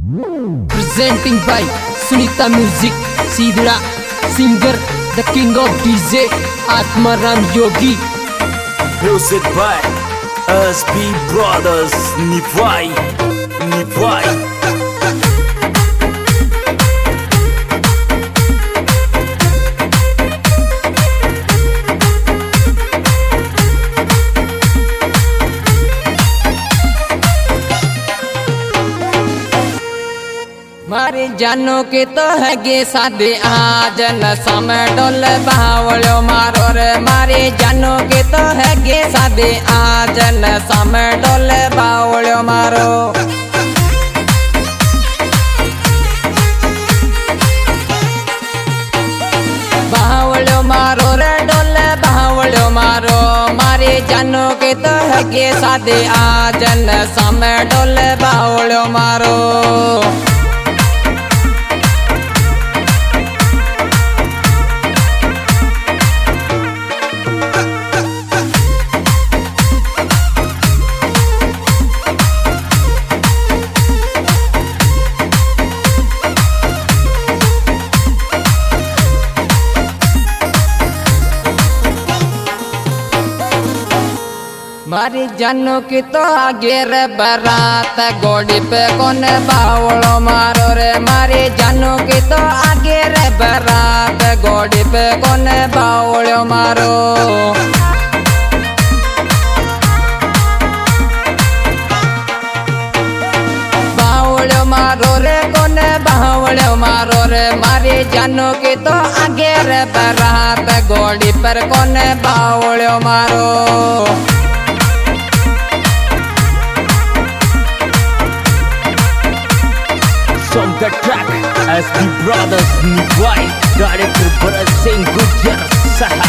Presenting by Sunita Music, Sidra, singer, the king of DJ, Atmaram Yogi. Music by SB Brothers, Nivai, Nivai. मारे जानो के तो है गे सादे आज नशा में डोल बावलो मारो रे। मारे जानो के तो है गे सादे आज नशा में डोल बावलो मारो। बावलो मारो रे डोल बावलो मारो। मारे जानो के तो है गे सादे आज नशा में डोल बावलो मारो। मारी जानो की तो आगे रे बारात गोड़ी पे कौन बावलो मारो रे। मारी जानो की तो आगे रे बारात गोड़ी पे कौन बावलो मारो। बावलो मारो रे कौन बावलो मारो रे। मारी जानो की तो आगे रे बारात गोड़ी पर कौन बावलो मारो। On the track, SB Brothers, Nivai, director Bharat Singh Gujjar Saha.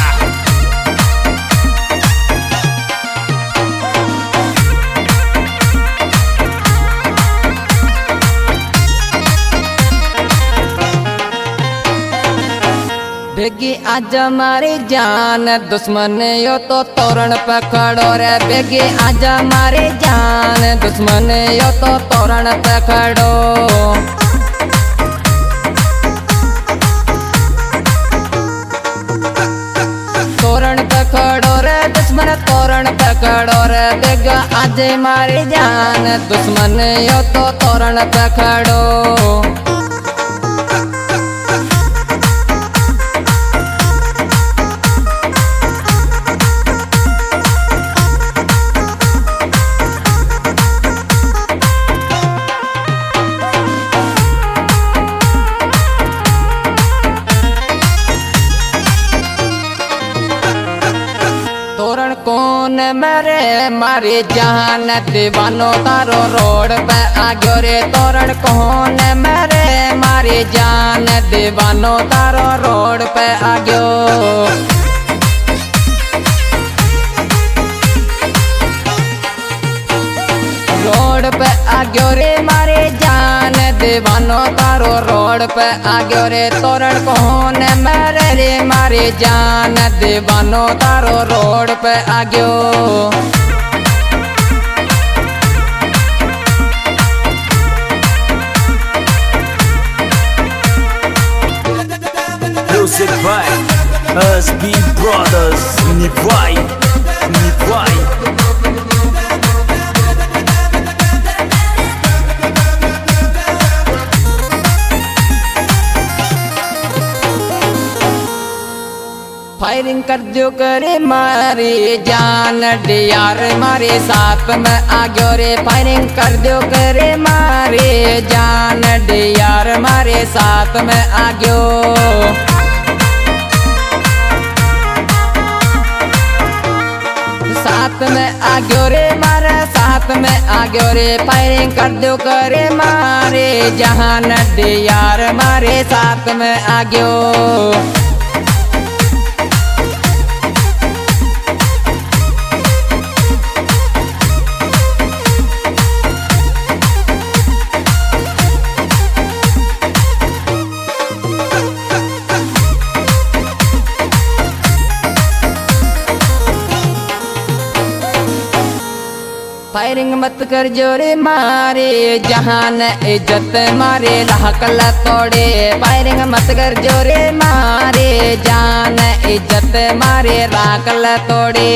बेगी आज मारी जान दुश्मन यो तो तोरण पे खड़ो रे। बेगी आज मारी जान दुश्मन यो तो तोरण पे खड़ो। तोरण पे खड़ो रे दुश्मन तोरण पे खड़ो रे। बेगा आज मारी जान दुश्मन यो तो तोरण पे खड़ो। तोरण कौन मेरे मारी जान दीवानो तारो रोड पे आगो रे। तोरण कौन मेरे मारी जान दीवानो तारो रोड पे आगो। रोड पे आगो रे मारी जान दीवानो तारो रोड पे आगो रे। तोरण कौन मेरे रे मारी जान दीवानो तारो रोड पे आगो। Music by SB Brothers, Nivai, Nivai. Firing कर दो करे मारी जान डियार मारे साथ में आगो रे। फायरिंग कर दो करे मारे जान डियार मारे साथ में आगो। साथ में आगो रे मारे साथ में आगो रे। फायरिंग कर दो करे मारे जहान डियार मारे साथ में आगो। फायरिंग मत कर जोरे मारे जहान इज्जत मारे लाकल तोड़े। फायरिंग मत कर जोरे मारे जान इज्जत मारे लाकल तोड़े।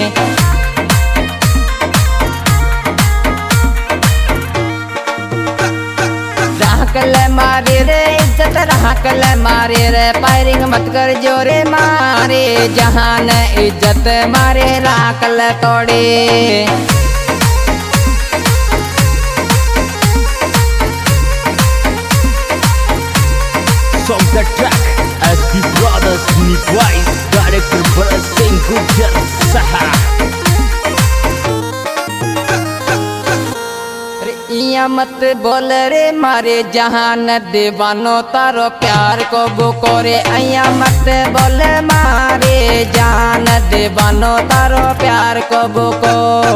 राकल मारे रे इज्जत राकल मारे रे। फायरिंग मत कर जोरे मारे जहान इज्जत मारे राकल तोड़े। Song the track SP Brothers Unique Wise Director Bharat Singh Gujjar Saha। इया मत बोल रे मारे जहान दीवानो तारो प्यार को बुकोरे। इया मत बोल मारे जान दीवानो तारो प्यार को बुको।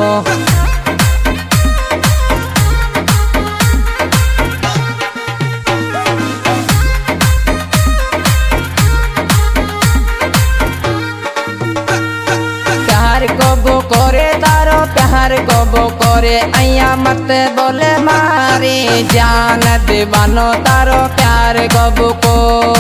प्यार को बुकोरे तारो प्यार को बुकोरे। अया मत बोले मारे जान दीवानो तारो प्यार को बुको।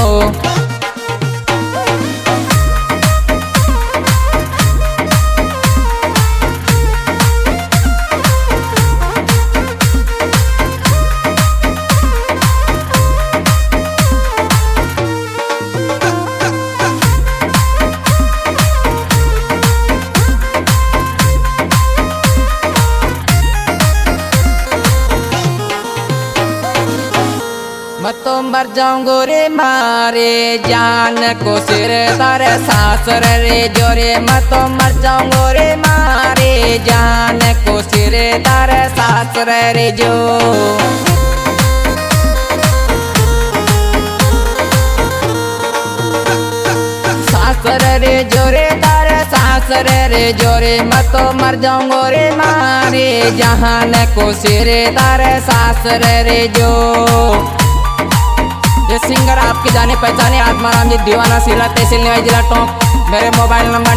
मैं तो मर जाऊंगो रे मारे जान को सिर तारे सासर रे जोरे। मैं तो मर जाऊंगो रे मारे जान को सिर तारे सासर रे जो। सासर रे जोरे तारे सासर रे जोरे। मैं तो मर जाऊंगो रे मारे जहान को सिर तारे सासर रे जो। ये सिंगर आपके जाने पहचाने आत्माराम जी दीवाना सिला तहसील निवाई जिला टोंक। मेरे मोबाइल नंबर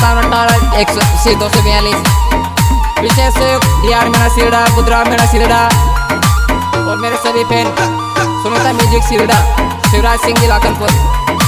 905718 विशेष डीआर मेरा सिरडा बुधराम मेरा सिरडा और मेरे सभी फैन सुनीता म्यूजिक सिरडा शिवराज सिंह जी लाखनपुर।